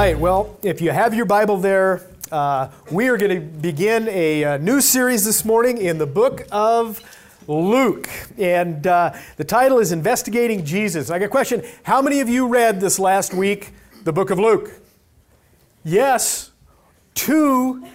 right, well, if you have your Bible there, we are going to begin a new series this morning in the book of Luke. And the title is Investigating Jesus. I got a question. How many of you read this last week, the book of Luke? Yes. Two,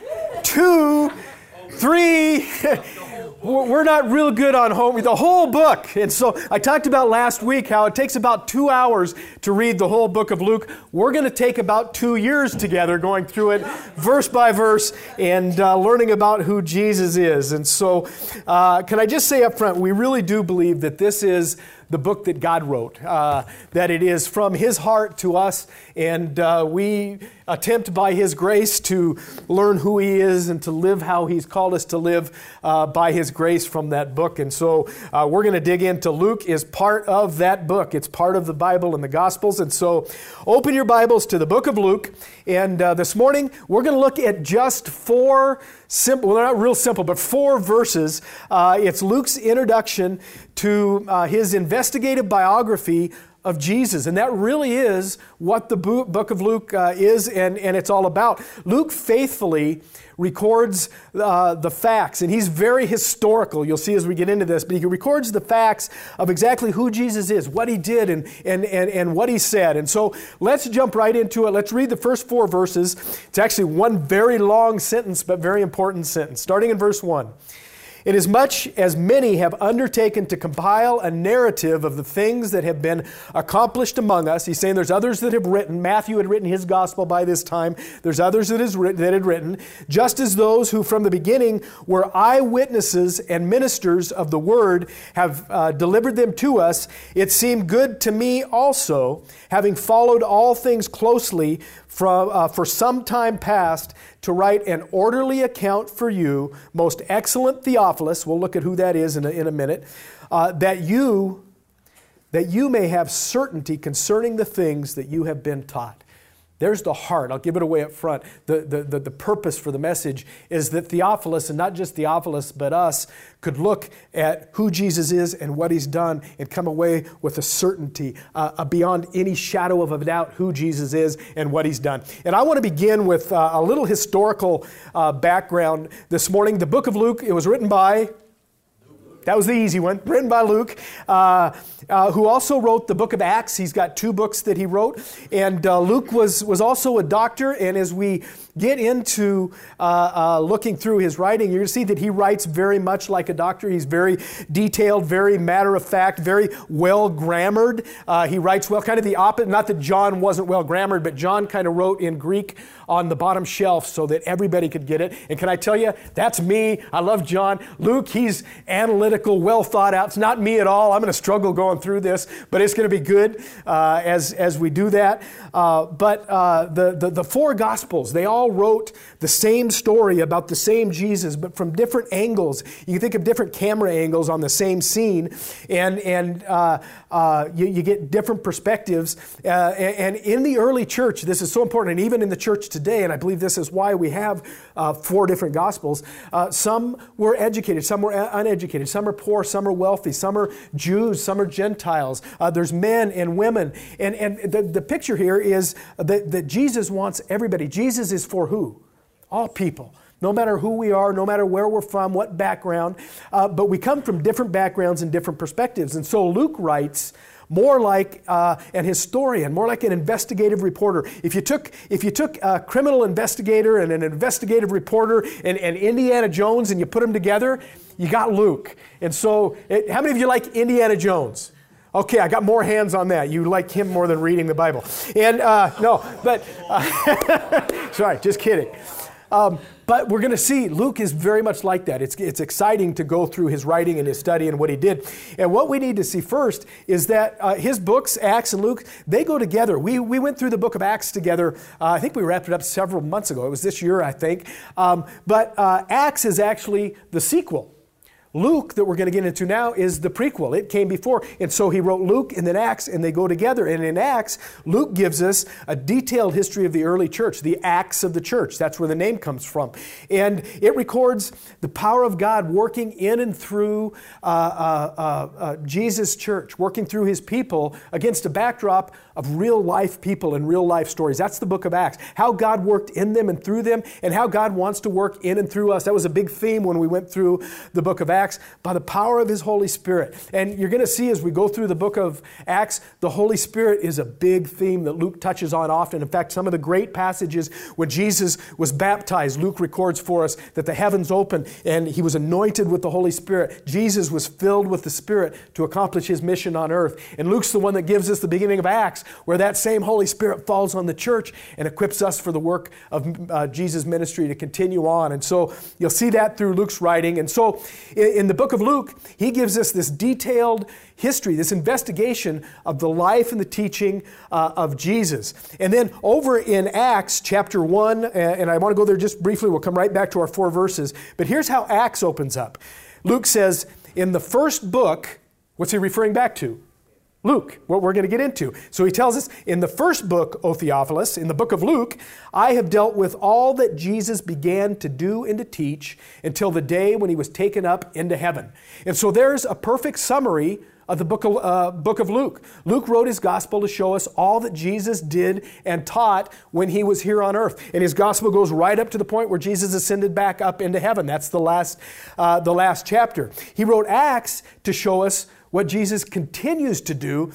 three. We're not real good on the whole book. And so I talked about last week how it takes about 2 hours to read the whole book of Luke. We're going to take about 2 years together going through it verse by verse and learning about who Jesus is. And so can I just say up front, we really do believe that this is the book that God wrote, that it is from His heart to us, and we attempt by His grace to learn who He is and to live how He's called us to live by His grace from that book. And so we're going to dig into Luke is part of that book. It's part of the Bible and the Gospels. And so open your Bibles to the book of Luke. And this morning we're going to look at just four simple, well, they're not real simple, but 4 verses. It's Luke's introduction to his investigative biography of Jesus. And that really is what the book of Luke is and it's all about. Luke faithfully records the facts, and he's very historical, you'll see as we get into this, but he records the facts of exactly who Jesus is, what He did, and what He said. And so let's jump right into it. Let's read the first 4 verses. It's actually one very long sentence, but very important sentence. Starting in verse 1. Inasmuch as many have undertaken to compile a narrative of the things that have been accomplished among us. He's saying there's others that have written. Matthew had written his gospel by this time. There's others that had written. Just as those who from the beginning were eyewitnesses and ministers of the word have delivered them to us, it seemed good to me also, having followed all things closely for some time past, to write an orderly account for you, most excellent Theophilus, we'll look at who that is in a minute, that you may have certainty concerning the things that you have been taught. There's the heart. I'll give it away up front. The purpose for the message is that Theophilus, and not just Theophilus, but us, could look at who Jesus is and what He's done and come away with a certainty beyond any shadow of a doubt who Jesus is and what He's done. And I want to begin with a little historical background this morning. The book of Luke, it was written by... That was the easy one. Written by Luke, who also wrote the book of Acts. He's got 2 books that he wrote. And Luke was also a doctor. And as we get into looking through his writing, you're going to see that he writes very much like a doctor. He's very detailed, very matter-of-fact, very well-grammared. He writes well, kind of the opposite. Not that John wasn't well-grammared, but John kind of wrote in Greek on the bottom shelf so that everybody could get it. And can I tell you, that's me. I love John. Luke, he's analytical, well thought out. It's not me at all. I'm going to struggle going through this, but it's going to be good as we do that. But the 4 Gospels, they all wrote the same story about the same Jesus, but from different angles. You can think of different camera angles on the same scene, and you get different perspectives. And in the early church, this is so important, and even in the church today, and I believe this is why we have 4 different Gospels. Some were educated, some were uneducated, some are poor, some are wealthy, some are Jews, some are Gentiles. There's men and women. And the picture here is that Jesus wants everybody. Jesus is for who? All people. No matter who we are, no matter where we're from, what background. But we come from different backgrounds and different perspectives. And so Luke writes more like an historian, more like an investigative reporter. If you took a criminal investigator and an investigative reporter and Indiana Jones and you put them together, you got Luke. And so, how many of you like Indiana Jones? Okay, I got more hands on that. You like him more than reading the Bible. And sorry, just kidding. But we're going to see Luke is very much like that. It's exciting to go through his writing and his study and what he did. And what we need to see first is that his books, Acts and Luke, they go together. We went through the book of Acts together. I think we wrapped it up several months ago. It was this year, I think. But Acts is actually the sequel. Luke, that we're going to get into now, is the prequel. It came before. And so he wrote Luke and then Acts, and they go together. And in Acts, Luke gives us a detailed history of the early church, the Acts of the church. That's where the name comes from. And it records the power of God working in and through Jesus' church, working through his people against a backdrop of real life people and real life stories. That's the book of Acts. How God worked in them and through them, and how God wants to work in and through us. That was a big theme when we went through the book of Acts, by the power of his Holy Spirit. And you're going to see as we go through the book of Acts, the Holy Spirit is a big theme that Luke touches on often. In fact, some of the great passages when Jesus was baptized, Luke records for us that the heavens opened and he was anointed with the Holy Spirit. Jesus was filled with the Spirit to accomplish his mission on earth. And Luke's the one that gives us the beginning of Acts, where that same Holy Spirit falls on the church and equips us for the work of Jesus' ministry to continue on. And so you'll see that through Luke's writing. And so in the book of Luke, he gives us this detailed history, this investigation of the life and the teaching of Jesus. And then over in Acts chapter 1, and I want to go there just briefly, we'll come right back to our 4 verses, but here's how Acts opens up. Luke says, in the first book, what's he referring back to? Luke, what we're going to get into. So he tells us, in the first book, O Theophilus, in the book of Luke, I have dealt with all that Jesus began to do and to teach until the day when he was taken up into heaven. And so there's a perfect summary of the book of Luke. Luke wrote his gospel to show us all that Jesus did and taught when he was here on earth. And his gospel goes right up to the point where Jesus ascended back up into heaven. That's the last chapter. He wrote Acts to show us what Jesus continues to do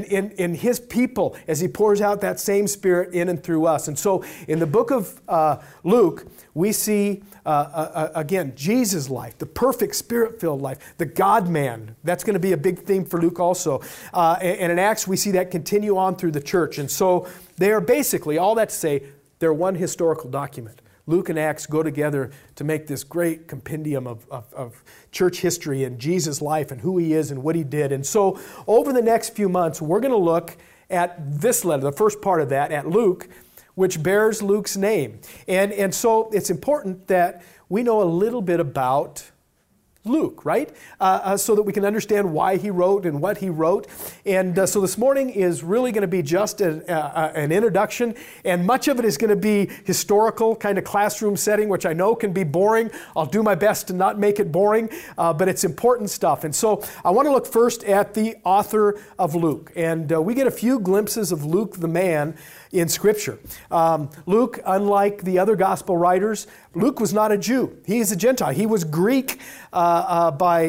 in his people as he pours out that same Spirit in and through us. And so in the book of Luke, we see, again, Jesus' life, the perfect Spirit-filled life, the God-man. That's going to be a big theme for Luke also. And in Acts, we see that continue on through the church. And so they are basically, all that to say, they're one historical document. Luke and Acts go together to make this great compendium of church history and Jesus' life and who he is and what he did. And so over the next few months, we're going to look at this letter, the first part of that, at Luke, which bears Luke's name. And so it's important that we know a little bit about Luke, right? So that we can understand why he wrote and what he wrote. And so this morning is really going to be just an introduction, and much of it is going to be historical, kind of classroom setting, which I know can be boring. I'll do my best to not make it boring, but it's important stuff. And so I want to look first at the author of Luke. And we get a few glimpses of Luke the man in Scripture. Luke, unlike the other gospel writers, Luke was not a Jew. He is a Gentile. He was Greek by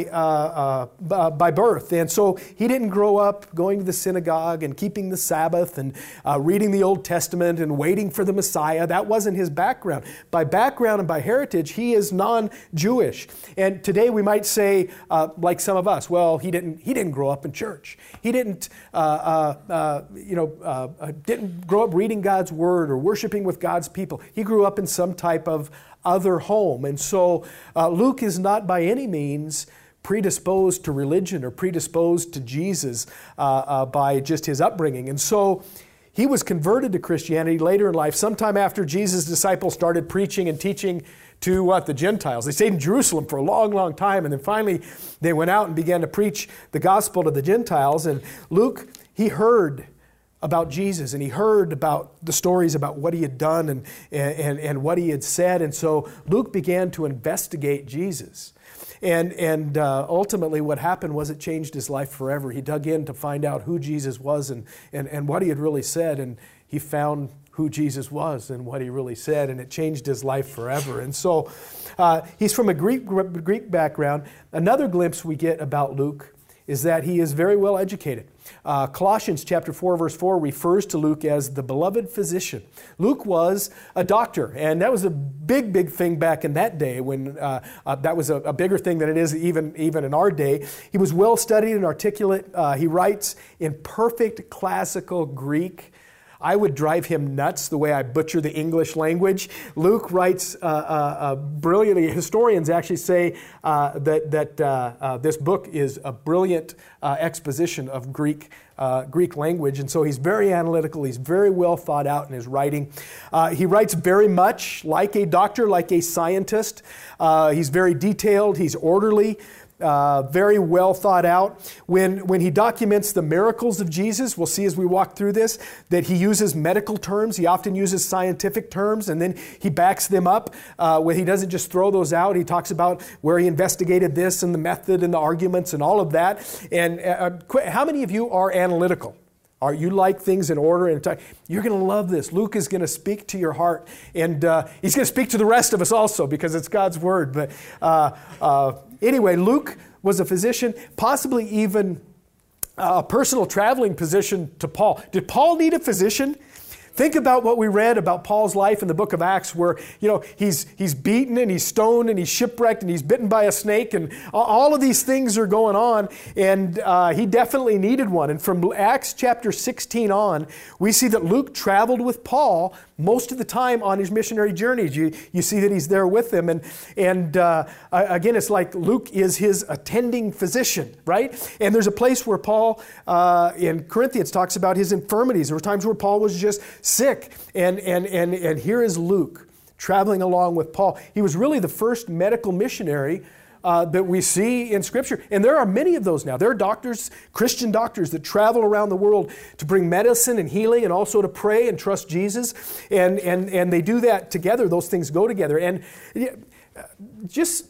birth. And so he didn't grow up going to the synagogue and keeping the Sabbath and reading the Old Testament and waiting for the Messiah. That wasn't his background. By background and by heritage, he is non-Jewish. And today we might say, like some of us, well, he didn't grow up in church. He didn't grow up reading God's Word or worshiping with God's people. He grew up in some type of other home. And so Luke is not by any means predisposed to religion or predisposed to Jesus by just his upbringing. And so he was converted to Christianity later in life, sometime after Jesus' disciples started preaching and teaching to the Gentiles. They stayed in Jerusalem for a long, long time, and then finally they went out and began to preach the gospel to the Gentiles. And Luke, he heard about Jesus, and he heard about the stories about what he had done and what he had said. And so Luke began to investigate Jesus. And ultimately what happened was it changed his life forever. He dug in to find out who Jesus was and what he had really said, and he found who Jesus was and what he really said, and it changed his life forever. And so he's from a Greek background. Another glimpse we get about Luke is that he is very well educated. Colossians chapter 4, verse 4 refers to Luke as the beloved physician. Luke was a doctor, and that was a big, big thing back in that day when that was a bigger thing than it is even in our day. He was well studied and articulate. He writes in perfect classical Greek. I would drive him nuts the way I butcher the English language. Luke writes brilliantly. Historians actually say that this book is a brilliant exposition of Greek language. And so he's very analytical. He's very well thought out in his writing. He writes very much like a doctor, like a scientist. He's very detailed. He's orderly. very well thought out. When he documents the miracles of Jesus, we'll see as we walk through this that he uses medical terms. He often uses scientific terms, and then he backs them up. When he doesn't just throw those out, he talks about where he investigated this and the method and the arguments and all of that. And how many of you are analytical? Are you like things in order and time? You're going to love this. Luke is going to speak to your heart, and he's going to speak to the rest of us also because it's God's word. But anyway, Luke was a physician, possibly even a personal traveling physician to Paul. Did Paul need a physician? Think about what we read about Paul's life in the book of Acts where, he's beaten and he's stoned and he's shipwrecked and he's bitten by a snake and all of these things are going on, and he definitely needed one. And from Acts chapter 16 on, we see that Luke traveled with Paul most of the time on his missionary journeys. You see that he's there with them. And again, it's like Luke is his attending physician, right? And there's a place where Paul in Corinthians talks about his infirmities. There were times where Paul was just sick. And here is Luke traveling along with Paul. He was really the first medical missionary that we see in Scripture. And there are many of those now. There are doctors, Christian doctors, that travel around the world to bring medicine and healing and also to pray and trust Jesus. And they do that together. Those things go together. And just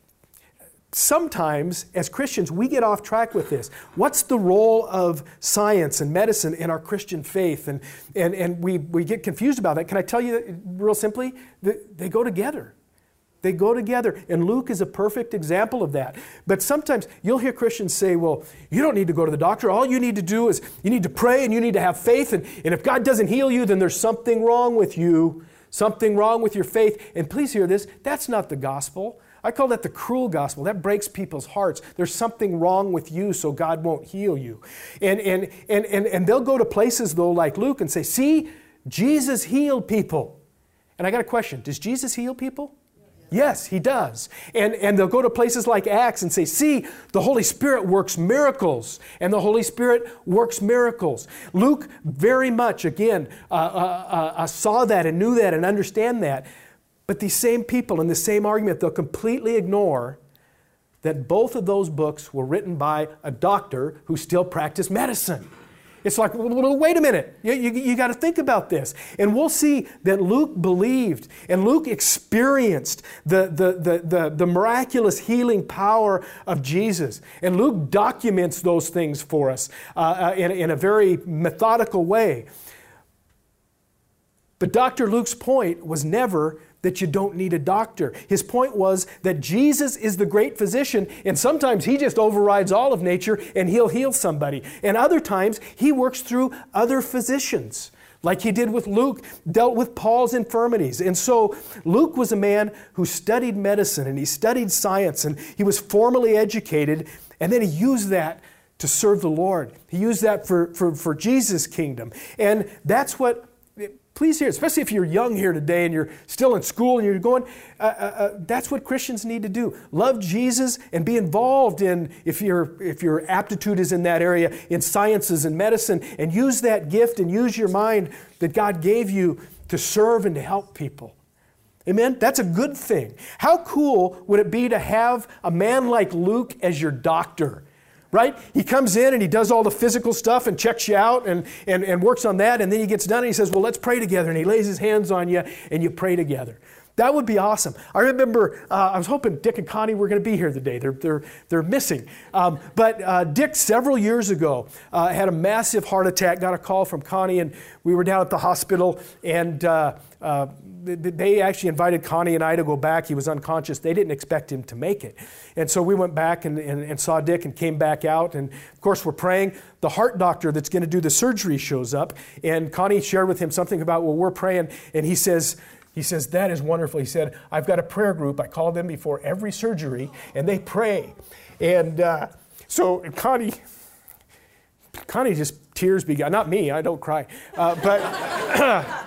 sometimes, as Christians, we get off track with this. What's the role of science and medicine in our Christian faith? And we get confused about that. Can I tell you real simply? They go together. They go together. And Luke is a perfect example of that. But sometimes you'll hear Christians say, well, you don't need to go to the doctor. All you need to do is you need to pray and you need to have faith. And if God doesn't heal you, then there's something wrong with you. Something wrong with your faith. And please hear this. That's not the gospel. I call that the cruel gospel. That breaks people's hearts. There's something wrong with you, so God won't heal you. And they'll go to places, though, like Luke and say, see, Jesus healed people. And I got a question. Does Jesus heal people? Yes, he does. And they'll go to places like Acts and say, see, the Holy Spirit works miracles. And the Holy Spirit works miracles. Luke very much, again, saw that and knew that and understand that. But these same people in the same argument, they'll completely ignore that both of those books were written by a doctor who still practiced medicine. It's like, well, wait a minute. You got to think about this. And we'll see that Luke believed and Luke experienced the miraculous healing power of Jesus. And Luke documents those things for us in a very methodical way. But Dr. Luke's point was never that you don't need a doctor. His point was that Jesus is the great physician, and sometimes he just overrides all of nature and he'll heal somebody. And other times he works through other physicians, like he did with Luke, dealt with Paul's infirmities. And so Luke was a man who studied medicine and he studied science and he was formally educated, and then he used that to serve the Lord. He used that for Jesus' kingdom. And that's what, please hear, especially if you're young here today and you're still in school and you're going, that's what Christians need to do. Love Jesus and be involved in, if your aptitude is in that area, in sciences and medicine, and use that gift and use your mind that God gave you to serve and to help people. Amen? That's a good thing. How cool would it be to have a man like Luke as your doctor? Right? He comes in and he does all the physical stuff and checks you out and works on that, and then he gets done and he says, well, let's pray together, and he lays his hands on you and you pray together. That would be awesome. I remember, I was hoping Dick and Connie were going to be here today. They're missing. But Dick, several years ago, had a massive heart attack, got a call from Connie, and we were down at the hospital, and they actually invited Connie and I to go back. He was unconscious. They didn't expect him to make it. And so we went back and saw Dick and came back out. And of course, we're praying. The heart doctor that's going to do the surgery shows up. And Connie shared with him something about, well, we're praying. And he says, that is wonderful. He said, I've got a prayer group. I call them before every surgery, and they pray. And so Connie just tears began. Not me, I don't cry. But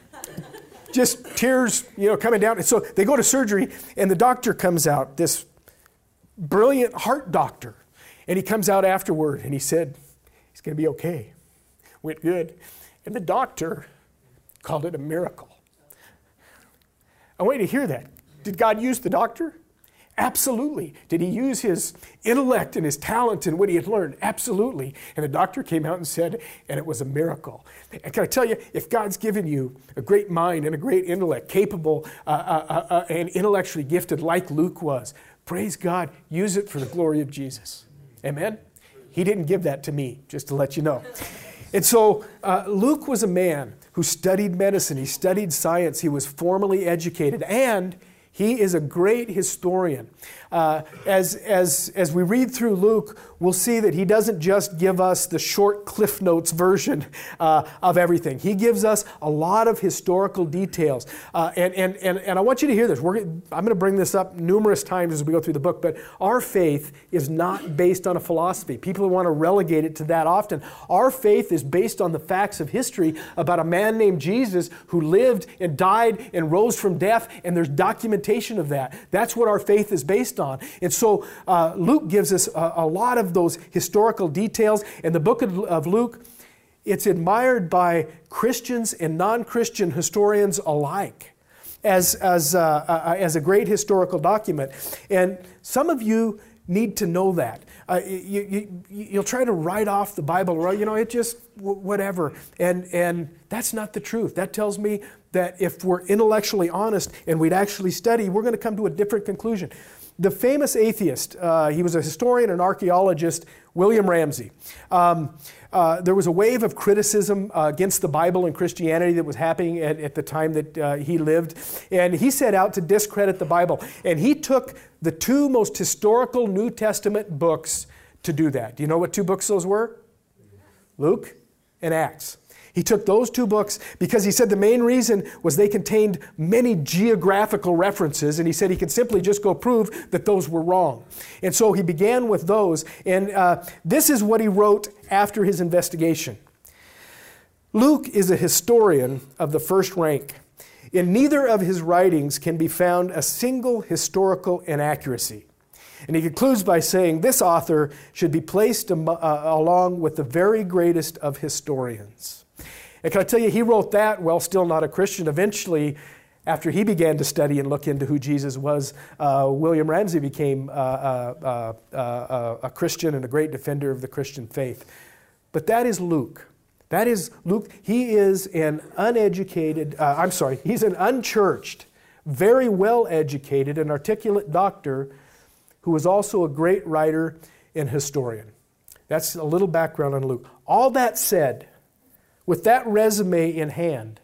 just tears, coming down. And so they go to surgery, and the doctor comes out, this brilliant heart doctor. And he comes out afterward, and he said, he's going to be okay. Went good. And the doctor called it a miracle. I want you to hear that. Did God use the doctor? Absolutely. Did he use his intellect and his talent and what he had learned? Absolutely. And the doctor came out and said, and it was a miracle. And can I tell you, if God's given you a great mind and a great intellect, capable and intellectually gifted like Luke was, praise God, use it for the glory of Jesus. Amen? He didn't give that to me, just to let you know. And so Luke was a man who studied medicine. He studied science. He was formally educated. And he is a great historian. As we read through Luke, we'll see that he doesn't just give us the short Cliff Notes version of everything. He gives us a lot of historical details. And I want you to hear this. I'm going to bring this up numerous times as we go through the book, but our faith is not based on a philosophy. People want to relegate it to that often. Our faith is based on the facts of history about a man named Jesus who lived and died and rose from death, and there's documentation of that. That's what our faith is based on. And so Luke gives us a lot of those historical details. And the book of Luke, it's admired by Christians and non-Christian historians alike as a great historical document. And some of you need to know that. You'll try to write off the Bible, well, it just whatever. And that's not the truth. That tells me that if we're intellectually honest and we'd actually study, we're going to come to a different conclusion. The famous atheist, he was a historian and archaeologist, William Ramsay. There was a wave of criticism against the Bible and Christianity that was happening at the time that he lived. And he set out to discredit the Bible. And he took the two most historical New Testament books to do that. Do you know what two books those were? Luke and Acts. He took those two books because he said the main reason was they contained many geographical references, and he said he could simply just go prove that those were wrong. And so he began with those, and this is what he wrote after his investigation. Luke is a historian of the first rank. In neither of his writings can be found a single historical inaccuracy. And he concludes by saying this author should be placed along with the very greatest of historians. And can I tell you, he wrote that while still not a Christian. Eventually, after he began to study and look into who Jesus was, William Ramsay became a Christian and a great defender of the Christian faith. But that is Luke. That is Luke. He is an he's an unchurched, very well-educated and articulate doctor who was also a great writer and historian. That's a little background on Luke. All that said, with that resume in hand,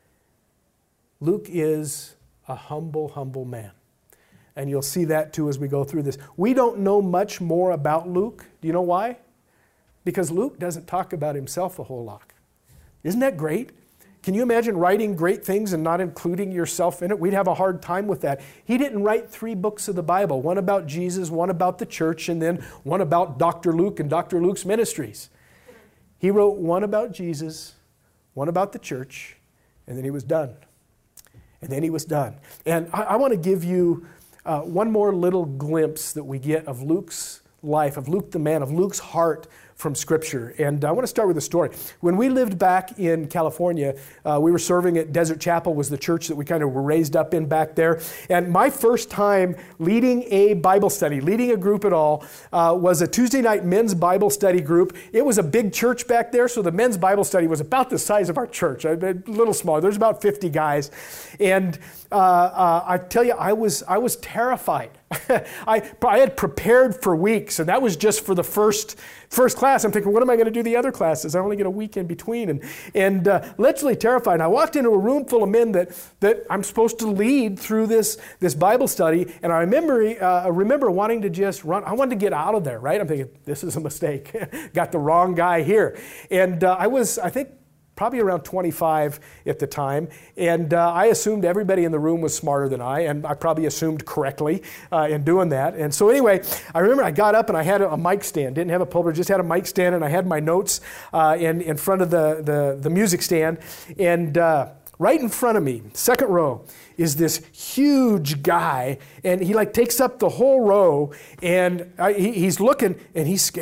Luke is a humble, humble man. And you'll see that too as we go through this. We don't know much more about Luke. Do you know why? Because Luke doesn't talk about himself a whole lot. Isn't that great? Can you imagine writing great things and not including yourself in it? We'd have a hard time with that. He didn't write 3 books of the Bible, one about Jesus, one about the church, and then one about Dr. Luke and Dr. Luke's ministries. He wrote one about Jesus, one about the church, and then he was done. And then he was done. And I want to give you one more little glimpse that we get of Luke's life, of Luke the man, of Luke's heart from Scripture. And I want to start with a story. When we lived back in California, we were serving at Desert Chapel, was the church that we kind of were raised up in back there. And my first time leading a Bible study, leading a group at all, was a Tuesday night men's Bible study group. It was a big church back there, so the men's Bible study was about the size of our church, a little smaller. There's about 50 guys. And I tell you, I was terrified. I had prepared for weeks, and that was just for the first class. I'm thinking, what am I going to do the other classes? I only get a week in between, and literally terrified. And I walked into a room full of men that I'm supposed to lead through this Bible study, and I remember wanting to just run. I wanted to get out of there, right? I'm thinking, this is a mistake. Got the wrong guy here. And I think, probably around 25 at the time, and I assumed everybody in the room was smarter than I, and I probably assumed correctly in doing that. And so anyway, I remember I got up and I had a mic stand. Didn't have a pulpit, just had a mic stand, and I had my notes in front of the music stand. And right in front of me, second row, is this huge guy, and he takes up the whole row, and he's looking, and he's scary.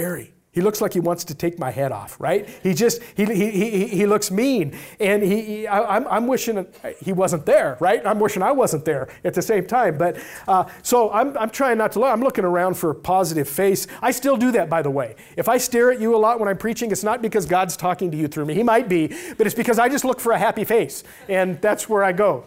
He looks like he wants to take my head off, right? He looks mean, and I'm wishing he wasn't there, right? I'm wishing I wasn't there at the same time. But so I'm trying not to look. I'm looking around for a positive face. I still do that, by the way. If I stare at you a lot when I'm preaching, it's not because God's talking to you through me. He might be, but it's because I just look for a happy face, and that's where I go.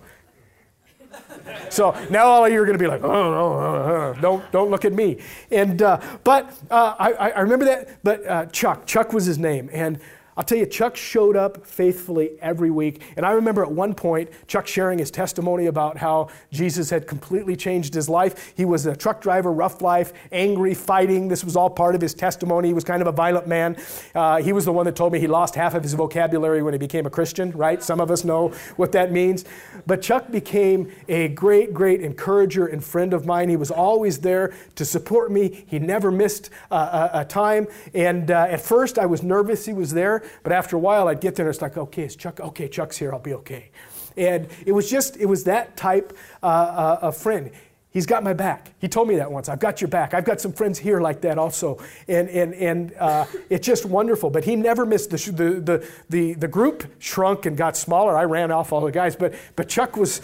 So now all of you are going to be like, oh, no, don't look at me. And but I remember that. But Chuck was his name, and I'll tell you, Chuck showed up faithfully every week. And I remember at one point, Chuck sharing his testimony about how Jesus had completely changed his life. He was a truck driver, rough life, angry, fighting. This was all part of his testimony. He was kind of a violent man. He was the one that told me he lost half of his vocabulary when he became a Christian, right? Some of us know what that means. But Chuck became a great, great encourager and friend of mine. He was always there to support me. He never missed a time. And at first, I was nervous he was there. But after a while, I'd get there and it's like, okay, it's Chuck. Okay, Chuck's here. I'll be okay. And it was that type of friend. He's got my back. He told me that once. I've got your back. I've got some friends here like that also. And it's just wonderful. But he never missed the group shrunk and got smaller. I ran off all the guys. But Chuck was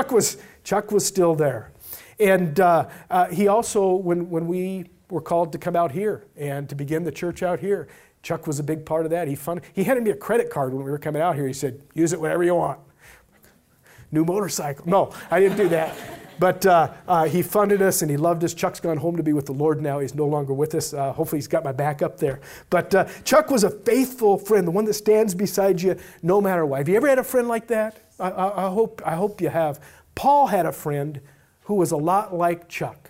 still there. And he also, when we were called to come out here and to begin the church out here, Chuck was a big part of that. He handed me a credit card when we were coming out here. He said, use it whatever you want. New motorcycle. No, I didn't do that. But he funded us and he loved us. Chuck's gone home to be with the Lord now. He's no longer with us. Hopefully he's got my back up there. But Chuck was a faithful friend, the one that stands beside you no matter what. Have you ever had a friend like that? I hope you have. Paul had a friend who was a lot like Chuck.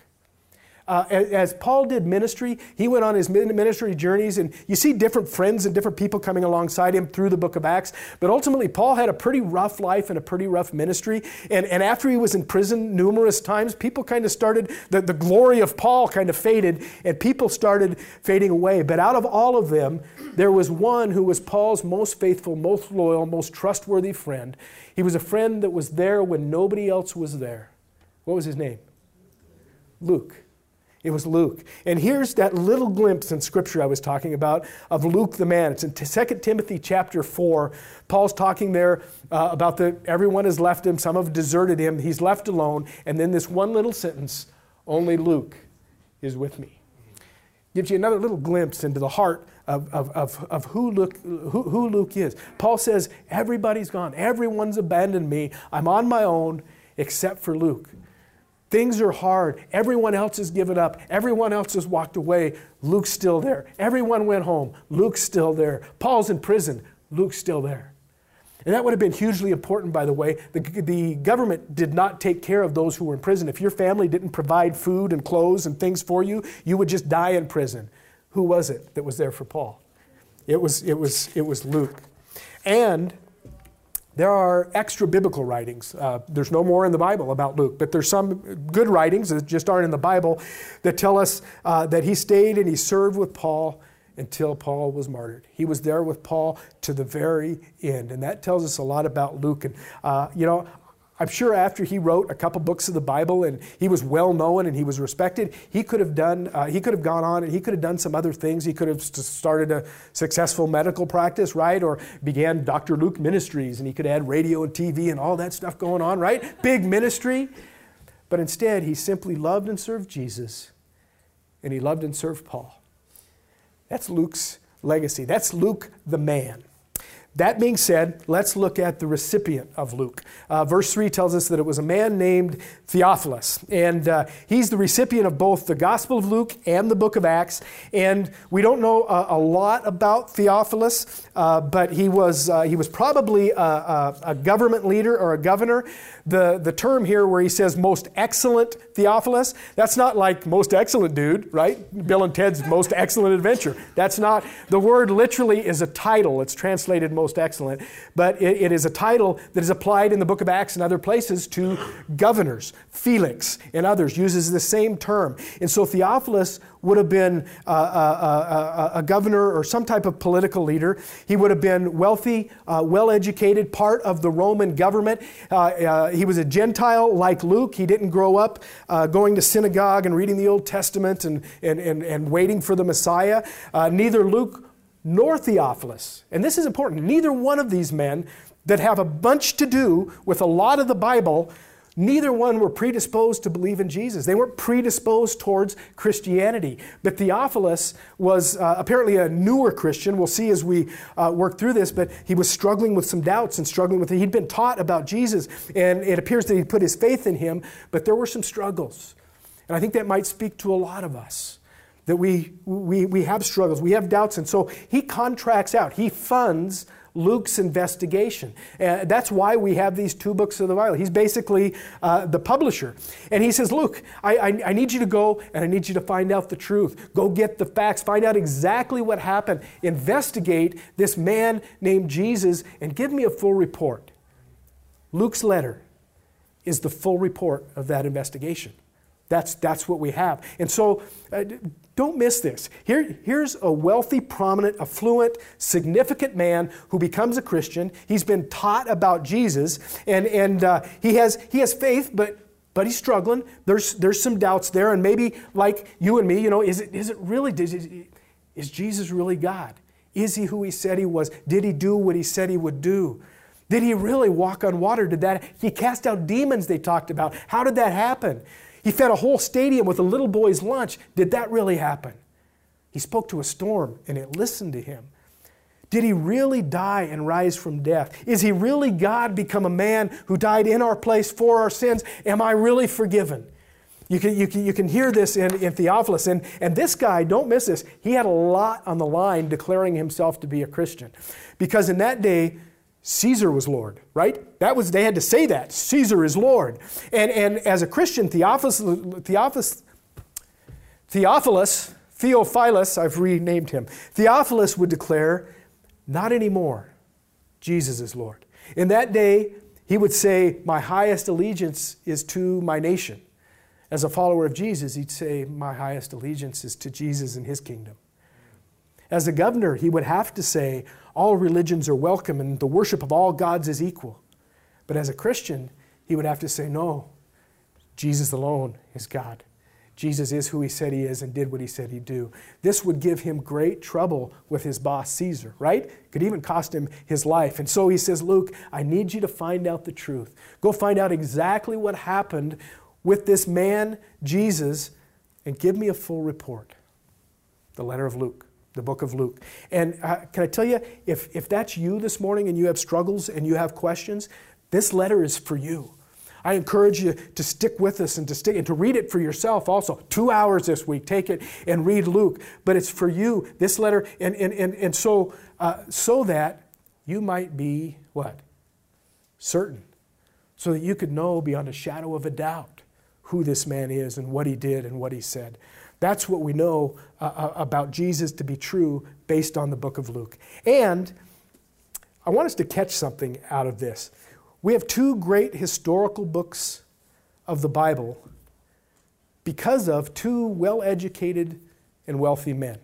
As Paul did ministry, he went on his ministry journeys, and you see different friends and different people coming alongside him through the book of Acts. But ultimately, Paul had a pretty rough life and a pretty rough ministry. And after he was in prison numerous times, people kind of started, the glory of Paul kind of faded, and people started fading away. But out of all of them, there was one who was Paul's most faithful, most loyal, most trustworthy friend. He was a friend that was there when nobody else was there. What was his name? Luke. It was Luke. And here's that little glimpse in Scripture I was talking about of Luke the man. It's in 2 Timothy chapter 4. Paul's talking there about everyone has left him. Some have deserted him. He's left alone. And then this one little sentence, only Luke is with me. Gives you another little glimpse into the heart of who Luke is. Paul says, everybody's gone. Everyone's abandoned me. I'm on my own except for Luke. Things are hard. Everyone else has given up. Everyone else has walked away. Luke's still there. Everyone went home. Luke's still there. Paul's in prison. Luke's still there. And that would have been hugely important, by the way. The government did not take care of those who were in prison. If your family didn't provide food and clothes and things for you, you would just die in prison. Who was it that was there for Paul? It was Luke. And there are extra biblical writings. There's no more in the Bible about Luke, but there's some good writings that just aren't in the Bible that tell us that he stayed and he served with Paul until Paul was martyred. He was there with Paul to the very end, and that tells us a lot about Luke. And I'm sure after he wrote a couple books of the Bible and he was well known and he was respected, he could have gone on and he could have done some other things. He could have started a successful medical practice, right? Or began Dr. Luke Ministries, and he could add radio and TV and all that stuff going on, right? Big ministry. But instead, he simply loved and served Jesus, and he loved and served Paul. That's Luke's legacy. That's Luke the man. That being said, let's look at the recipient of Luke. Verse 3 tells us that it was a man named Theophilus. And he's the recipient of both the Gospel of Luke and the book of Acts. And we don't know a lot about Theophilus, but he was probably a government leader or a governor. The term here where he says most excellent Theophilus, that's not like most excellent dude, right? Bill and Ted's most excellent adventure. That's not, the word literally is a title. It's translated most most excellent, but it is a title that is applied in the book of Acts and other places to governors. Felix and others uses the same term. And so Theophilus would have been a governor or some type of political leader. He would have been wealthy, well-educated, part of the Roman government. He was a Gentile like Luke. He didn't grow up going to synagogue and reading the Old Testament and waiting for the Messiah. Neither Luke nor Theophilus, and this is important, neither one of these men that have a bunch to do with a lot of the Bible, neither one were predisposed to believe in Jesus. They weren't predisposed towards Christianity. But Theophilus was apparently a newer Christian. We'll see as we work through this, but he was struggling with some doubts and struggling with it. He'd been taught about Jesus, and it appears that he'd put his faith in him, but there were some struggles. And I think that might speak to a lot of us, that we have struggles, we have doubts, and so he contracts out, he funds Luke's investigation. That's why we have these two books of the Bible. He's basically the publisher. And he says, Luke, I need you to go and I need you to find out the truth. Go get the facts. Find out exactly what happened. Investigate this man named Jesus and give me a full report. Luke's letter is the full report of that investigation. That's what we have. And so don't miss this. Here's a wealthy, prominent, affluent, significant man who becomes a Christian. He's been taught about Jesus, and he has faith, but he's struggling. There's some doubts there, and maybe like you and me, is Jesus really God? Is he who he said he was? Did he do what he said he would do? Did he really walk on water? He cast out demons they talked about. How did that happen? He fed a whole stadium with a little boy's lunch. Did that really happen? He spoke to a storm and it listened to him. Did he really die and rise from death? Is he really God become a man who died in our place for our sins? Am I really forgiven? You can hear this in Theophilus. And this guy, don't miss this, he had a lot on the line declaring himself to be a Christian. Because in that day, Caesar was Lord, right? They had to say that. Caesar is Lord. And as a Christian, Theophilus, I've renamed him. Theophilus would declare, not anymore. Jesus is Lord. In that day, he would say, my highest allegiance is to my nation. As a follower of Jesus, he'd say, my highest allegiance is to Jesus and his kingdom. As a governor, he would have to say, all religions are welcome and the worship of all gods is equal. But as a Christian, he would have to say, no, Jesus alone is God. Jesus is who he said he is and did what he said he'd do. This would give him great trouble with his boss, Caesar, right? Could even cost him his life. And so he says, Luke, I need you to find out the truth. Go find out exactly what happened with this man, Jesus, and give me a full report. The letter of Luke. The book of Luke. And can I tell you, if that's you this morning and you have struggles and you have questions, this letter is for you. I encourage you to stick with us and to read it for yourself also. 2 hours this week, take it and read Luke. But it's for you, this letter, and so that you might be what? Certain. So that you could know beyond a shadow of a doubt who this man is and what he did and what he said. That's what we know about Jesus to be true based on the book of Luke. And I want us to catch something out of this. We have two great historical books of the Bible because of two well-educated and wealthy men.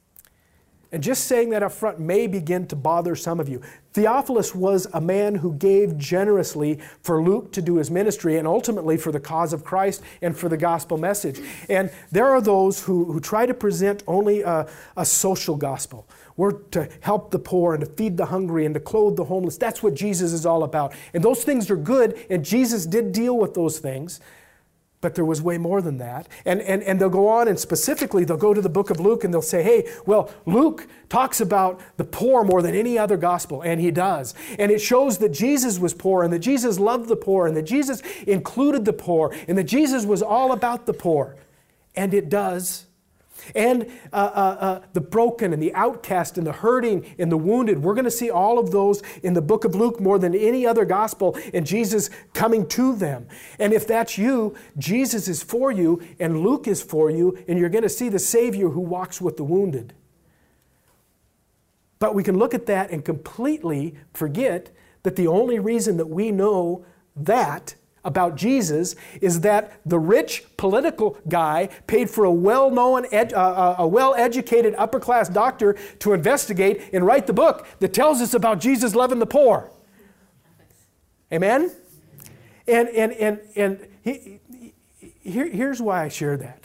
And just saying that up front may begin to bother some of you. Theophilus was a man who gave generously for Luke to do his ministry and ultimately for the cause of Christ and for the gospel message. And there are those who try to present only a social gospel. We're to help the poor and to feed the hungry and to clothe the homeless. That's what Jesus is all about. And those things are good, and Jesus did deal with those things. But there was way more than that. And they'll go on and specifically they'll go to the book of Luke and they'll say, hey, well, Luke talks about the poor more than any other gospel, and he does. And it shows that Jesus was poor and that Jesus loved the poor and that Jesus included the poor and that Jesus was all about the poor. And it does. And the broken and the outcast and the hurting and the wounded. We're going to see all of those in the book of Luke more than any other gospel, and Jesus coming to them. And if that's you, Jesus is for you and Luke is for you, and you're going to see the Savior who walks with the wounded. But we can look at that and completely forget that the only reason that we know that about Jesus is that the rich political guy paid for a well-known, a well-educated upper-class doctor to investigate and write the book that tells us about Jesus loving the poor. Amen? And here's why I share that.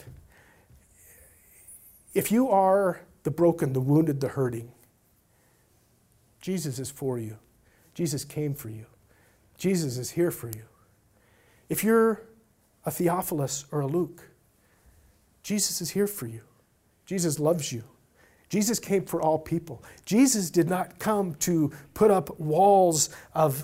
If you are the broken, the wounded, the hurting, Jesus is for you. Jesus came for you. Jesus is here for you. If you're a Theophilus or a Luke, Jesus is here for you. Jesus loves you. Jesus came for all people. Jesus did not come to put up walls of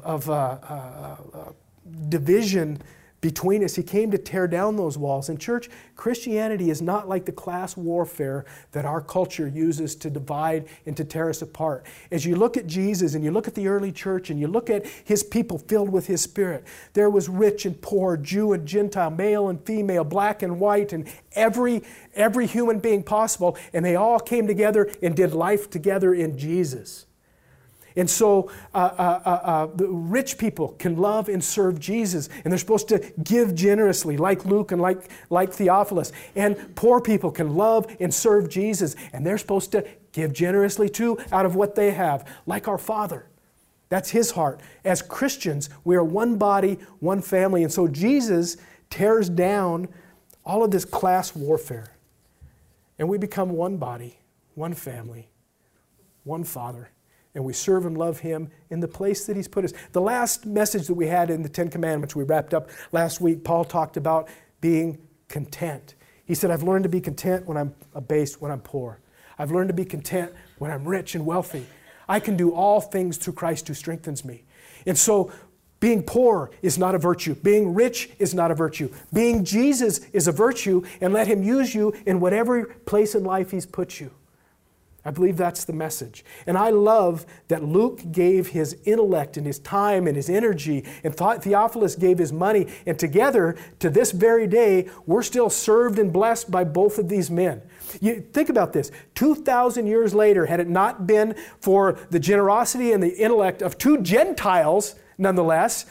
division between us. He came to tear down those walls. And church, Christianity is not like the class warfare that our culture uses to divide and to tear us apart. As you look at Jesus and you look at the early church and you look at his people filled with his Spirit, there was rich and poor, Jew and Gentile, male and female, black and white, and every human being possible, and they all came together and did life together in Jesus. And so the rich people can love and serve Jesus, and they're supposed to give generously, like Luke and like Theophilus. And poor people can love and serve Jesus, and they're supposed to give generously too out of what they have, like our Father. That's his heart. As Christians, we are one body, one family, and so Jesus tears down all of this class warfare, and we become one body, one family, one Father. And we serve and love him in the place that he's put us. The last message that we had in the Ten Commandments, we wrapped up last week, Paul talked about being content. He said, I've learned to be content when I'm abased, when I'm poor. I've learned to be content when I'm rich and wealthy. I can do all things through Christ who strengthens me. And so being poor is not a virtue. Being rich is not a virtue. Being Jesus is a virtue, and let him use you in whatever place in life he's put you. I believe that's the message. And I love that Luke gave his intellect and his time and his energy, and Theophilus gave his money, and together, to this very day, we're still served and blessed by both of these men. You think about this. 2,000 years later, had it not been for the generosity and the intellect of two Gentiles, nonetheless,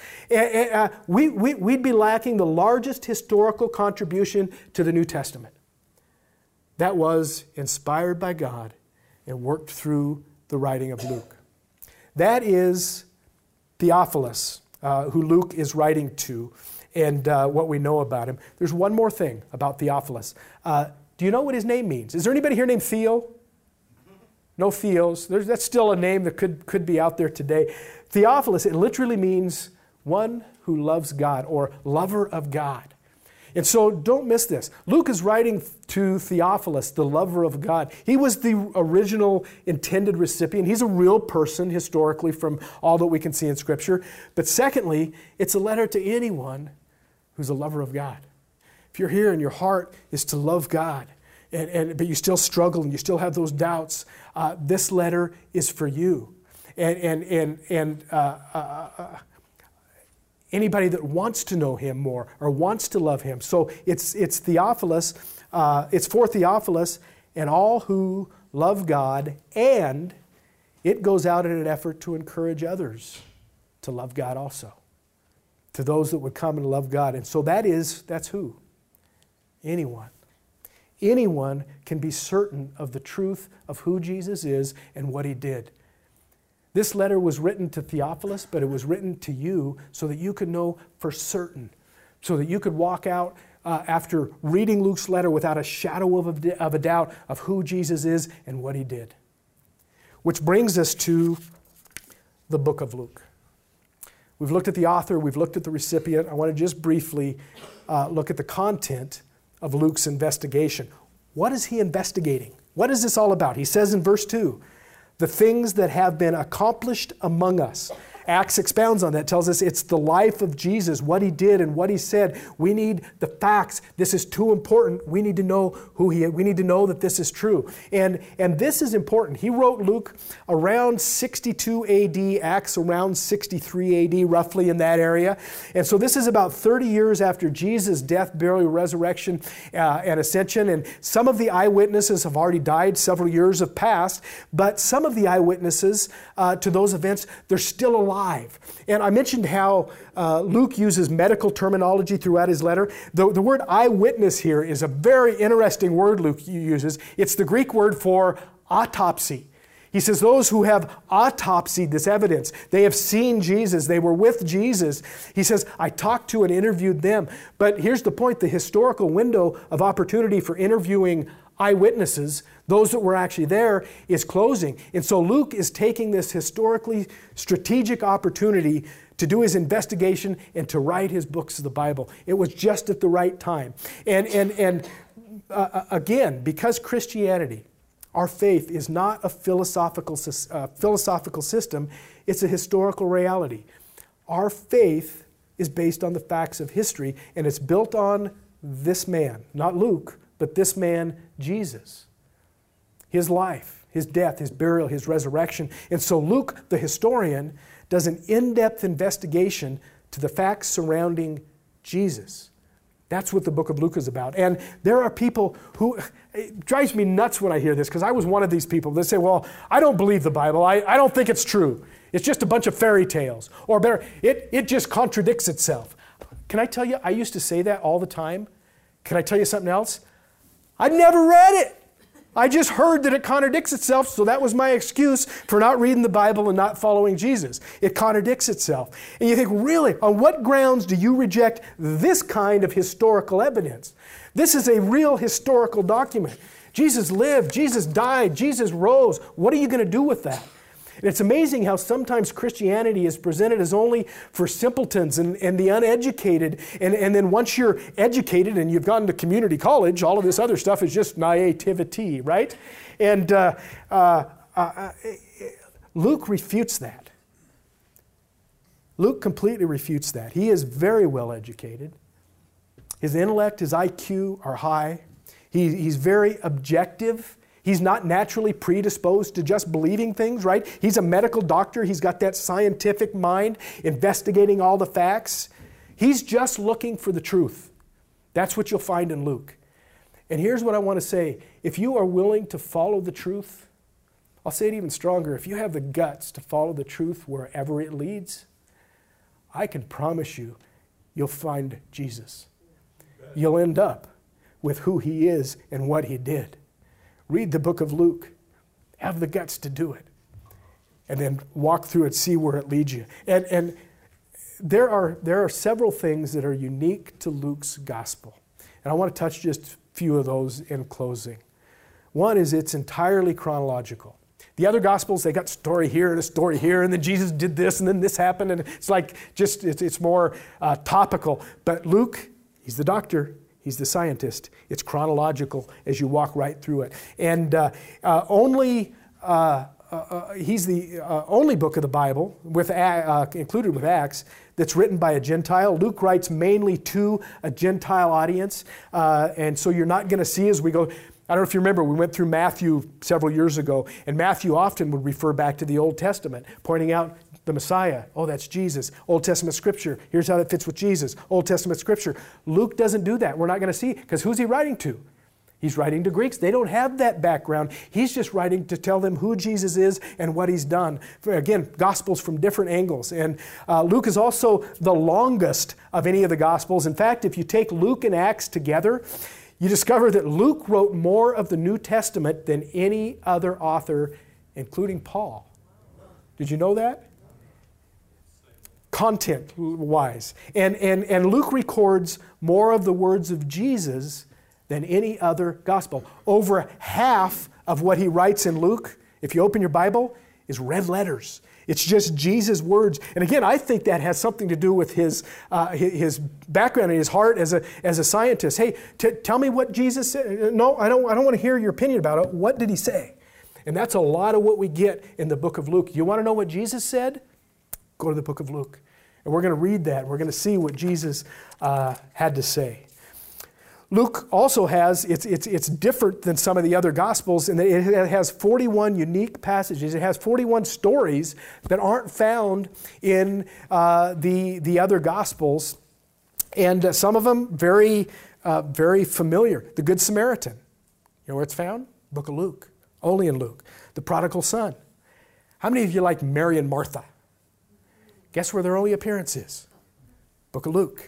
we'd be lacking the largest historical contribution to the New Testament. That was inspired by God and worked through the writing of Luke. That is Theophilus, who Luke is writing to, and what we know about him. There's one more thing about Theophilus. Do you know what his name means? Is there anybody here named Theo? No Theos. That's still a name that could be out there today. Theophilus, it literally means one who loves God, or lover of God. And so don't miss this. Luke is writing to Theophilus, the lover of God. He was the original intended recipient. He's a real person historically from all that we can see in Scripture. But secondly, it's a letter to anyone who's a lover of God. If you're here and your heart is to love God, but you still struggle and you still have those doubts, this letter is for you. Anybody that wants to know him more or wants to love him. So it's Theophilus, it's for Theophilus and all who love God, and it goes out in an effort to encourage others to love God also. To those that would come and love God. And so that's who? Anyone. Anyone can be certain of the truth of who Jesus is and what he did. This letter was written to Theophilus, but it was written to you so that you could know for certain, so that you could walk out after reading Luke's letter without a shadow of a doubt of who Jesus is and what he did. Which brings us to the book of Luke. We've looked at the author, we've looked at the recipient. I want to just briefly look at the content of Luke's investigation. What is he investigating? What is this all about? He says in verse 2, the things that have been accomplished among us. Acts expounds on that, tells us it's the life of Jesus, what he did and what he said. We need the facts. This is too important. We need to know who he is. We need to know that this is true. And this is important. He wrote Luke around 62 AD, Acts around 63 AD, roughly in that area. And so this is about 30 years after Jesus' death, burial, resurrection, and ascension. And some of the eyewitnesses have already died. Several years have passed. But some of the eyewitnesses to those events, they're still alive. And I mentioned how Luke uses medical terminology throughout his letter. The word eyewitness here is a very interesting word Luke uses. It's the Greek word for autopsy. He says those who have autopsied this evidence, they have seen Jesus, they were with Jesus. He says, I talked to and interviewed them. But here's the point, the historical window of opportunity for interviewing eyewitnesses, those that were actually there, is closing. And so Luke is taking this historically strategic opportunity to do his investigation and to write his books of the Bible. It was just at the right time. And again, because Christianity, our faith, is not a philosophical system, it's a historical reality. Our faith is based on the facts of history, and it's built on this man, not Luke, but this man, Jesus. His life, his death, his burial, his resurrection. And so Luke, the historian, does an in-depth investigation to the facts surrounding Jesus. That's what the book of Luke is about. And there are people who, it drives me nuts when I hear this, because I was one of these people that say, well, I don't believe the Bible. I don't think it's true. It's just a bunch of fairy tales. Or better, it just contradicts itself. Can I tell you, I used to say that all the time. Can I tell you something else? I never read it. I just heard that it contradicts itself, so that was my excuse for not reading the Bible and not following Jesus. It contradicts itself. And you think, really, on what grounds do you reject this kind of historical evidence? This is a real historical document. Jesus lived, Jesus died, Jesus rose. What are you going to do with that? And it's amazing how sometimes Christianity is presented as only for simpletons and the uneducated. And then once you're educated and you've gone to community college, all of this other stuff is just naivety, right? And Luke refutes that. Luke completely refutes that. He is very well educated. His intellect, his IQ are high. He's very objective. He's not naturally predisposed to just believing things, right? He's a medical doctor. He's got that scientific mind, investigating all the facts. He's just looking for the truth. That's what you'll find in Luke. And here's what I want to say. If you are willing to follow the truth, I'll say it even stronger. If you have the guts to follow the truth wherever it leads, I can promise you, you'll find Jesus. You'll end up with who he is and what he did. Read the book of Luke. Have the guts to do it. And then walk through it, see where it leads you. And there are several things that are unique to Luke's gospel. And I want to touch just a few of those in closing. One is it's entirely chronological. The other gospels, they got story here and a story here, and then Jesus did this, and then this happened, and it's like just, it's more topical. But Luke, he's the doctor. He's the scientist. It's chronological as you walk right through it. And he's the only book of the Bible, included with Acts, that's written by a Gentile. Luke writes mainly to a Gentile audience. And so you're not going to see as we go, I don't know if you remember, we went through Matthew several years ago, and Matthew often would refer back to the Old Testament, pointing out the Messiah. Oh, that's Jesus. Old Testament Scripture. Here's how that fits with Jesus. Old Testament Scripture. Luke doesn't do that. We're not going to see, because who's he writing to? He's writing to Greeks. They don't have that background. He's just writing to tell them who Jesus is and what he's done. Again, Gospels from different angles. And Luke is also the longest of any of the Gospels. In fact, if you take Luke and Acts together, you discover that Luke wrote more of the New Testament than any other author, including Paul. Did you know that? Content-wise. And Luke records more of the words of Jesus than any other gospel. Over half of what he writes in Luke, if you open your Bible, is red letters. It's just Jesus' words. And again, I think that has something to do with his background and his heart as a scientist. Hey, tell me what Jesus said. No, I don't want to hear your opinion about it. What did he say? And that's a lot of what we get in the book of Luke. You want to know what Jesus said? Go to the book of Luke. And we're going to read that. We're going to see what Jesus had to say. Luke also has, it's different than some of the other Gospels in that it has 41 unique passages. It has 41 stories that aren't found in the other Gospels. And some of them very familiar. The Good Samaritan. You know where it's found? Book of Luke. Only in Luke. The prodigal son. How many of you like Mary and Martha? Guess where their only appearance is? Book of Luke.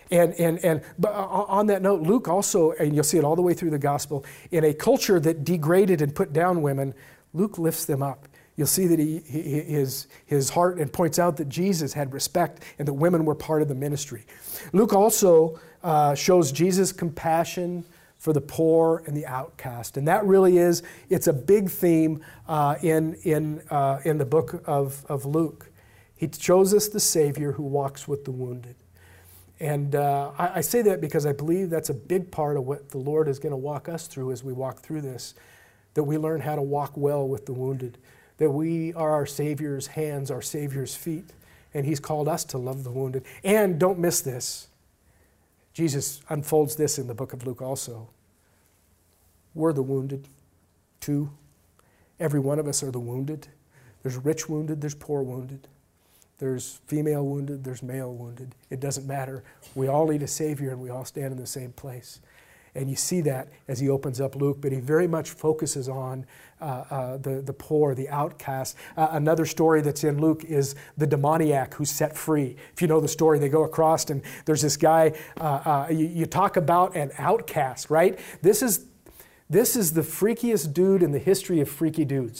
But on that note, Luke also, and you'll see it all the way through the gospel, in a culture that degraded and put down women, Luke lifts them up. You'll see that his heart and points out that Jesus had respect and that women were part of the ministry. Luke also shows Jesus' compassion for the poor and the outcast. And that really is, it's a big theme in the book of Luke. He shows us the Savior who walks with the wounded. And I say that because I believe that's a big part of what the Lord is going to walk us through as we walk through this, that we learn how to walk well with the wounded, that we are our Savior's hands, our Savior's feet, and He's called us to love the wounded. And don't miss this. Jesus unfolds this in the book of Luke also. We're the wounded, too. Every one of us are the wounded. There's rich wounded, there's poor wounded. There's female wounded, there's male wounded. It doesn't matter. We all need a Savior and we all stand in the same place. And you see that as he opens up Luke, but he very much focuses on the poor, the outcast. Another story that's in Luke is the demoniac who's set free. If you know the story, they go across and there's this guy, you talk about an outcast, right? This is the freakiest dude in the history of freaky dudes.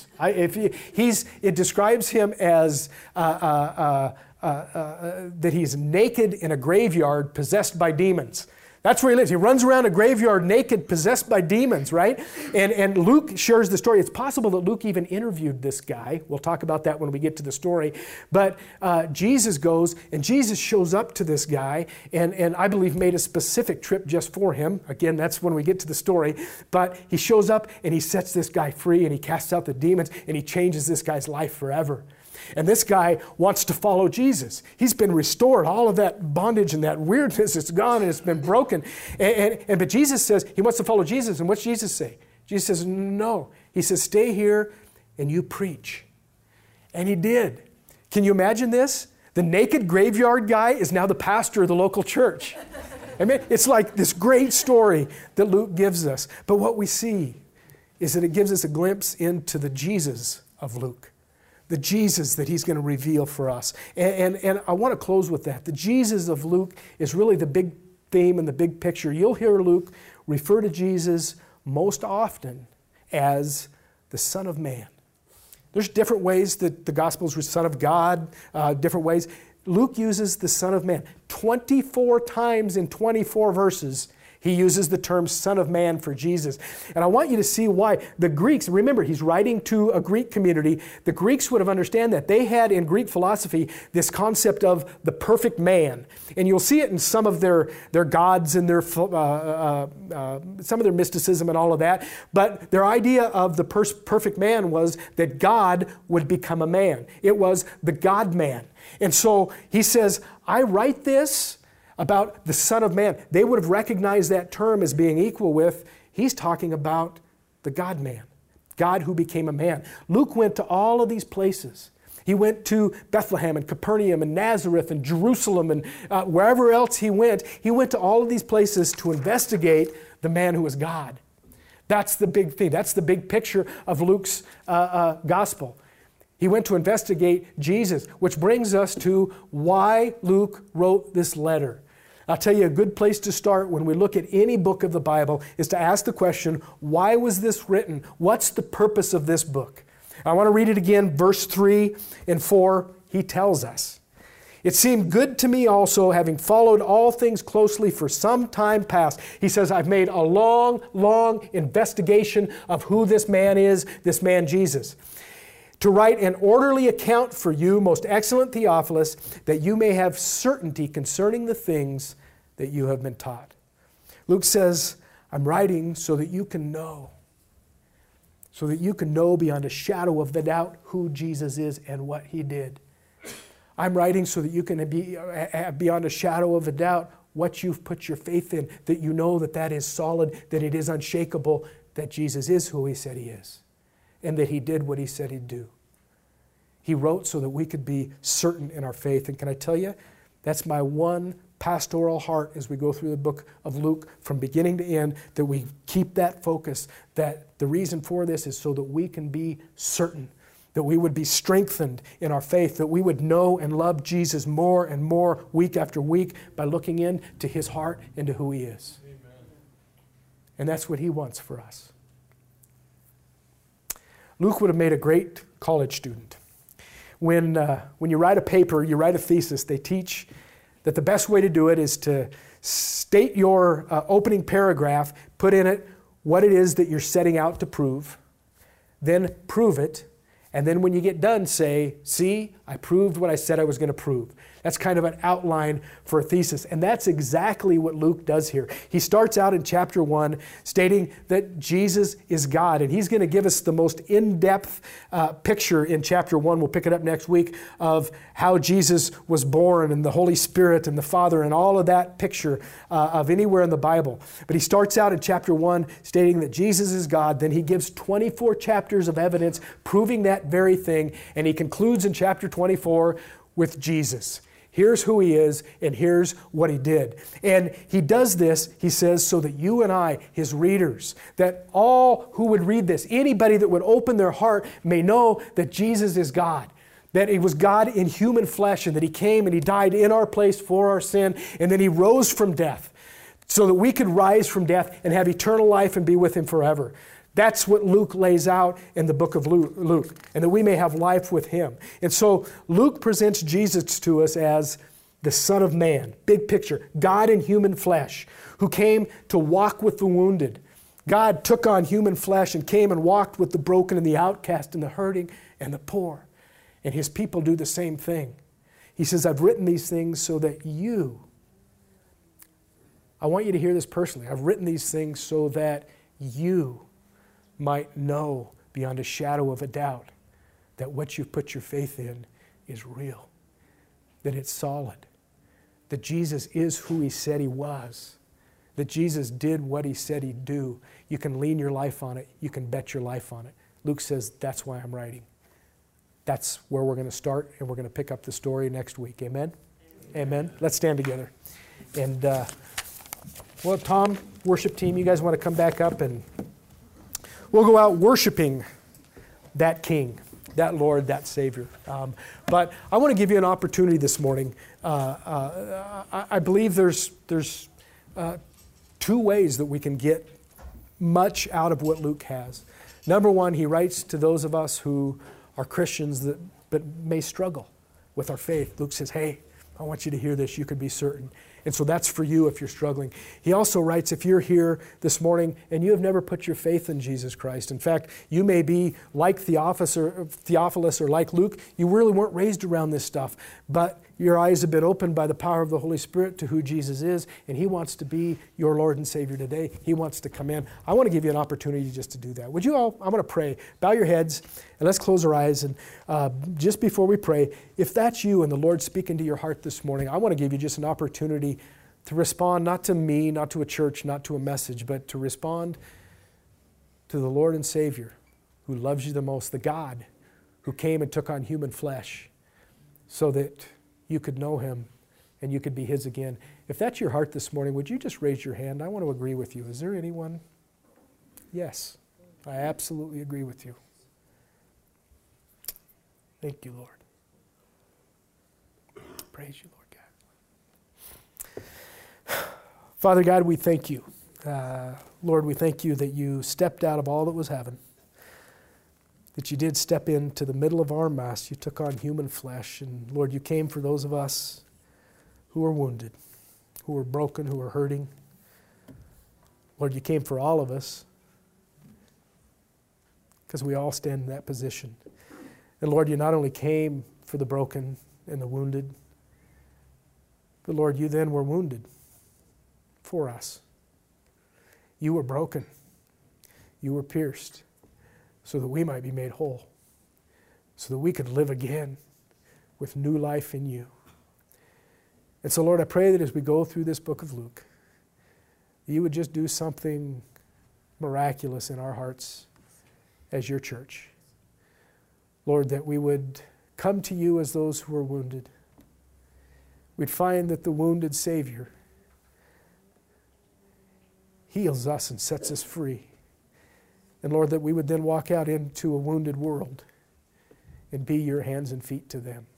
It describes him as that he's naked in a graveyard possessed by demons. That's where he lives. He runs around a graveyard naked, possessed by demons, right? And Luke shares the story. It's possible that Luke even interviewed this guy. We'll talk about that when we get to the story. But Jesus goes, and Jesus shows up to this guy, and I believe made a specific trip just for him. Again, that's when we get to the story. But he shows up, and he sets this guy free, and he casts out the demons, and he changes this guy's life forever. And this guy wants to follow Jesus. He's been restored. All of that bondage and that weirdness is gone and it's been broken. But Jesus says he wants to follow Jesus. And what's Jesus say? Jesus says, no. He says, stay here and you preach. And he did. Can you imagine this? The naked graveyard guy is now the pastor of the local church. I mean, it's like this great story that Luke gives us. But what we see is that it gives us a glimpse into the Jesus of Luke. The Jesus that he's going to reveal for us. And I want to close with that. The Jesus of Luke is really the big theme and the big picture. You'll hear Luke refer to Jesus most often as the Son of Man. There's different ways that the Gospels were Son of God, different ways. Luke uses the Son of Man. 24 times in 24 verses, he uses the term Son of Man for Jesus. And I want you to see why. The Greeks, remember, he's writing to a Greek community. The Greeks would have understood that. They had in Greek philosophy this concept of the perfect man. And you'll see it in some of their gods and their some of their mysticism and all of that. But their idea of the perfect man was that God would become a man. It was the God-man. And so he says, I write this about the Son of Man. They would have recognized that term as being equal with, he's talking about the God-man, God who became a man. Luke went to all of these places. He went to Bethlehem and Capernaum and Nazareth and Jerusalem and wherever else he went to all of these places to investigate the man who is God. That's the big thing. That's the big picture of Luke's gospel. He went to investigate Jesus, which brings us to why Luke wrote this letter. I'll tell you a good place to start when we look at any book of the Bible is to ask the question, why was this written? What's the purpose of this book? I want to read it again, verse 3 and 4. He tells us, it seemed good to me also, having followed all things closely for some time past. He says, I've made a long, long investigation of who this man is, this man Jesus. To write an orderly account for you, most excellent Theophilus, that you may have certainty concerning the things that you have been taught. Luke says, I'm writing so that you can know. So that you can know beyond a shadow of the doubt who Jesus is and what he did. I'm writing so that you can be beyond a shadow of a doubt what you've put your faith in, that you know that that is solid, that it is unshakable, that Jesus is who he said he is, and that he did what he said he'd do. He wrote so that we could be certain in our faith. And can I tell you, that's my one pastoral heart as we go through the book of Luke from beginning to end, that we keep that focus, that the reason for this is so that we can be certain, that we would be strengthened in our faith, that we would know and love Jesus more and more week after week by looking into his heart and to who he is. Amen. And that's what he wants for us. Luke would have made a great college student. When you write a paper, you write a thesis, they teach that the best way to do it is to state your opening paragraph, put in it what it is that you're setting out to prove, then prove it, and then when you get done, say, see, I proved what I said I was going to prove. That's kind of an outline for a thesis. And that's exactly what Luke does here. He starts out in chapter 1 stating that Jesus is God. And he's going to give us the most in-depth picture in chapter 1. We'll pick it up next week of how Jesus was born and the Holy Spirit and the Father and all of that picture of anywhere in the Bible. But he starts out in chapter 1 stating that Jesus is God. Then he gives 24 chapters of evidence proving that very thing. And he concludes in chapter 24 with Jesus. Here's who he is, and here's what he did. And he does this, he says, so that you and I, his readers, that all who would read this, anybody that would open their heart may know that Jesus is God. That it was God in human flesh, and that he came and he died in our place for our sin, and then he rose from death so that we could rise from death and have eternal life and be with him forever. That's what Luke lays out in the book of Luke, and that we may have life with him. And so Luke presents Jesus to us as the Son of Man, big picture, God in human flesh, who came to walk with the wounded. God took on human flesh and came and walked with the broken and the outcast and the hurting and the poor. And his people do the same thing. He says, I've written these things so that I want you to hear this personally. I've written these things so that you might know beyond a shadow of a doubt that what you've put your faith in is real, that it's solid, that Jesus is who he said he was, that Jesus did what he said he'd do. You can lean your life on it. You can bet your life on it. Luke says, that's why I'm writing. That's where we're going to start, and we're going to pick up the story next week. Amen? Amen. Let's stand together. And, well, Tom, worship team, you guys want to come back up, and we'll go out worshiping that King, that Lord, that Savior. But I want to give you an opportunity this morning. I believe there's two ways that we can get much out of what Luke has. Number one, he writes to those of us who are Christians but may struggle with our faith. Luke says, hey, I want you to hear this. You can be certain. And so that's for you if you're struggling. He also writes, if you're here this morning and you have never put your faith in Jesus Christ, in fact, you may be like Theophilus or like Luke, you really weren't raised around this stuff, but your eyes have been opened by the power of the Holy Spirit to who Jesus is, and he wants to be your Lord and Savior today. He wants to come in. I want to give you an opportunity just to do that. Would you all, I'm going to pray. Bow your heads and let's close our eyes. And just before we pray, if that's you and the Lord's speaking to your heart this morning, I want to give you just an opportunity to respond not to me, not to a church, not to a message, but to respond to the Lord and Savior who loves you the most, the God who came and took on human flesh so that you could know him and you could be his again. If that's your heart this morning, would you just raise your hand? I want to agree with you. Is there anyone? Yes, I absolutely agree with you. Thank you, Lord. Praise you, Lord God. Father God, we thank you. Lord, we thank you that you stepped out of all that was heaven, that you did step into the middle of our mess. You took on human flesh. And Lord, you came for those of us who are wounded, who are broken, who are hurting. Lord, you came for all of us because we all stand in that position. And Lord, you not only came for the broken and the wounded, but Lord, you then were wounded for us. You were broken. You were pierced so that we might be made whole, so that we could live again, with new life in you. And so, Lord, I pray that as we go through this book of Luke, you would just do something miraculous in our hearts as your church. Lord, that we would come to you as those who are wounded. We'd find that the wounded Savior heals us and sets us free. And Lord, that we would then walk out into a wounded world and be your hands and feet to them.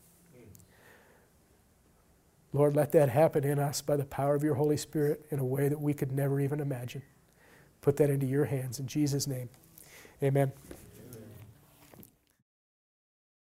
Lord, let that happen in us by the power of your Holy Spirit in a way that we could never even imagine. Put that into your hands in Jesus' name. Amen.